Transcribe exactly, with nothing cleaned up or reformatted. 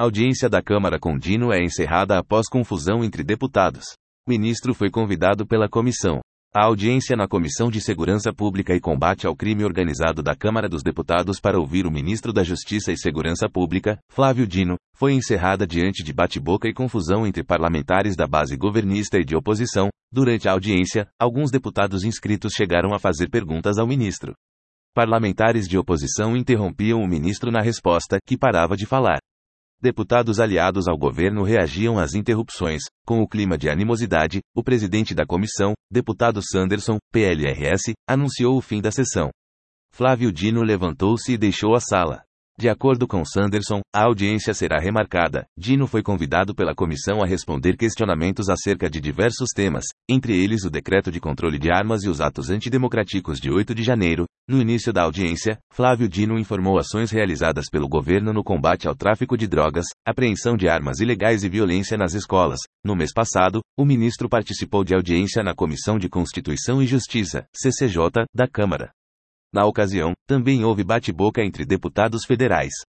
A audiência da Câmara com Dino é encerrada após confusão entre deputados. O ministro foi convidado pela comissão. A audiência na Comissão de Segurança Pública e Combate ao Crime Organizado da Câmara dos Deputados para ouvir o ministro da Justiça e Segurança Pública, Flávio Dino, foi encerrada diante de bate-boca e confusão entre parlamentares da base governista e de oposição. Durante a audiência, alguns deputados inscritos chegaram a fazer perguntas ao ministro. Parlamentares de oposição interrompiam o ministro na resposta, que parava de falar. Deputados aliados ao governo reagiam às interrupções. Com o clima de animosidade, o presidente da comissão, deputado Sanderson, P L R S, anunciou o fim da sessão. Flávio Dino levantou-se e deixou a sala. De acordo com Sanderson, a audiência será remarcada. Dino foi convidado pela comissão a responder questionamentos acerca de diversos temas, entre eles o decreto de controle de armas e os atos antidemocráticos de oito de janeiro. No início da audiência, Flávio Dino informou ações realizadas pelo governo no combate ao tráfico de drogas, apreensão de armas ilegais e violência nas escolas. No mês passado, o ministro participou de audiência na Comissão de Constituição e Justiça, C C J, da Câmara. Na ocasião, também houve bate-boca entre deputados federais.